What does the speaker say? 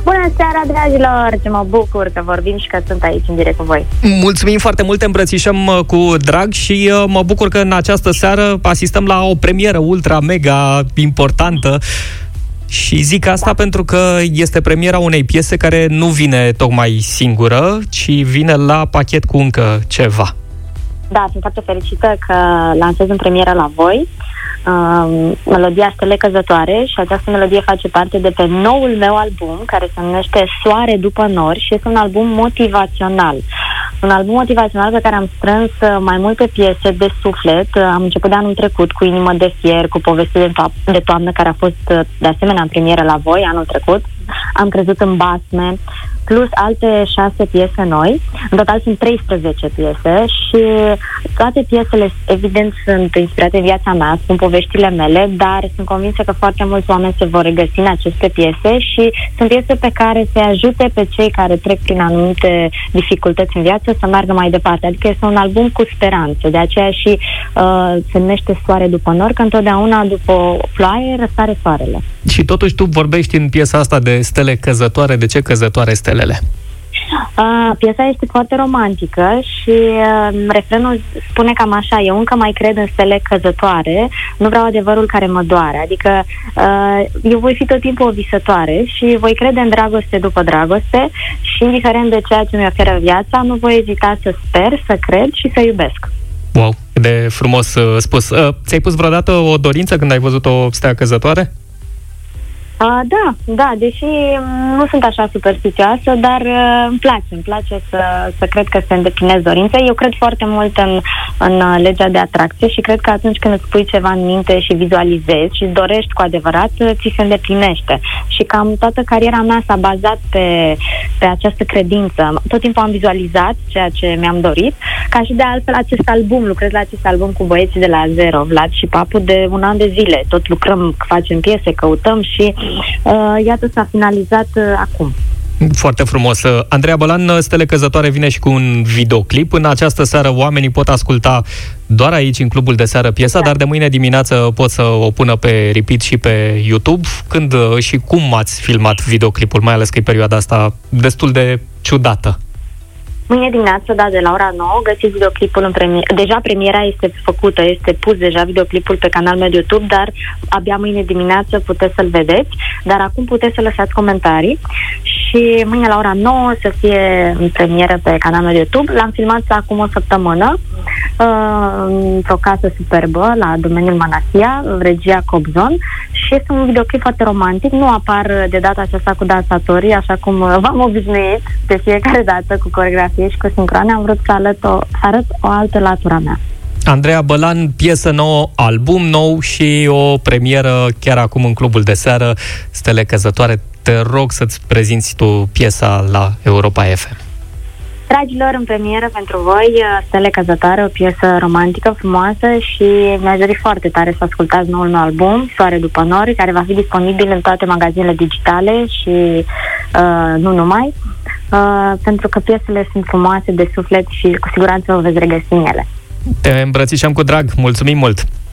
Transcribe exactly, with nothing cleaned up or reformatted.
Bună seara, dragilor! Ce mă bucur că vorbim și că sunt aici în direct cu voi. Mulțumim foarte mult, te îmbrățișăm cu drag și mă bucur că în această seară asistăm la o premieră ultra, mega importantă. Și zic asta da. pentru că este premiera unei piese care nu vine tocmai singură, ci vine la pachet cu încă ceva. Da, sunt foarte fericită că lansez în premieră la voi uh, melodia Stele Căzătoare și această melodie face parte de pe noul meu album care se numește Soare după nori și este un album motivațional. Un album motivațional pe care am strâns mai multe piese de suflet. Am început de anul trecut cu Inimă de fier, cu Poveste de, to- de toamnă, care a fost de asemenea în premieră la voi anul trecut. Am crezut în basme, plus alte șase piese noi. În total sunt treisprezece piese și toate piesele, evident, sunt inspirate în viața mea, sunt poveștile mele, dar sunt convinsă că foarte mulți oameni se vor regăsi în aceste piese și sunt piese pe care să ajute pe cei care trec prin anumite dificultăți în viață să meargă mai departe. Adică este un album cu speranță, de aceea și uh, se numește Soare după nori, că întotdeauna după o ploaie răsare soarele. Și totuși tu vorbești în piesa asta de stele căzătoare. De ce căzătoare stelele? Uh, piesa este foarte romantică și uh, refrenul spune cam așa: eu încă mai cred în stele căzătoare, nu vreau adevărul care mă doare. Adică uh, eu voi fi tot timpul o visătoare și voi crede în dragoste după dragoste și indiferent de ceea ce mi oferă viața, nu voi ezita să sper, să cred și să iubesc. Wow, de frumos uh, spus. Uh, ți-ai pus vreodată o dorință când ai văzut o stea căzătoare? Uh, da, da, deși nu sunt așa superstițioasă, dar uh, îmi place, îmi place să, să cred că se îndeplinesc dorințe. Eu cred foarte mult în, în legea de atracție și cred că atunci când îți pui ceva în minte și vizualizezi și îți dorești cu adevărat, ți se îndeplinește. Și cam toată cariera mea s-a bazat pe, pe această credință. Tot timpul am vizualizat ceea ce mi-am dorit, ca și de altfel acest album, lucrez la acest album cu băieții de la Zero, Vlad și Papu, de un an de zile. Tot lucrăm, facem piese, căutăm și Uh, iată, s-a finalizat uh, acum. Foarte frumos. Andreea Bălan, Stele Căzătoare vine și cu un videoclip. În această seară oamenii pot asculta doar aici, în clubul de seară, piesa, da. dar de mâine dimineață pot să o pună pe repeat și pe YouTube. Când și cum ați filmat videoclipul, mai ales că e perioada asta destul de ciudată? Mâine dimineață, da, de la ora nouă, găsiți videoclipul în premieră. Deja premiera este făcută, este pus deja videoclipul pe canalul meu de YouTube, dar abia mâine dimineață puteți să-l vedeți, dar acum puteți să lăsați comentarii și mâine la ora nouă să fie în premieră pe canalul meu de YouTube. L-am filmat acum o săptămână uh, într-o casă superbă la domeniul Manasia, regia Cobzon, și este un videoclip foarte romantic. Nu apar de data aceasta cu dansatorii, așa cum v-am obișnuit de fiecare dată cu coreografie și cu sincroane. Am vrut să arăt o, să arăt o altă latură a mea. Andreea Bălan, piesă nouă, album nou și o premieră chiar acum în clubul de seară, Stele Căzătoare. Te rog să-ți prezinți tu piesa la Europa F M. Dragilor, în premieră pentru voi, Stele Căzătoare, o piesă romantică, frumoasă și mi-aș dori foarte tare să ascultați noul meu album, Soare după nori, care va fi disponibil în toate magazinele digitale și uh, nu numai, uh, pentru că piesele sunt frumoase de suflet și cu siguranță vă veți regăsi în ele. Te îmbrățișăm cu drag, mulțumim mult!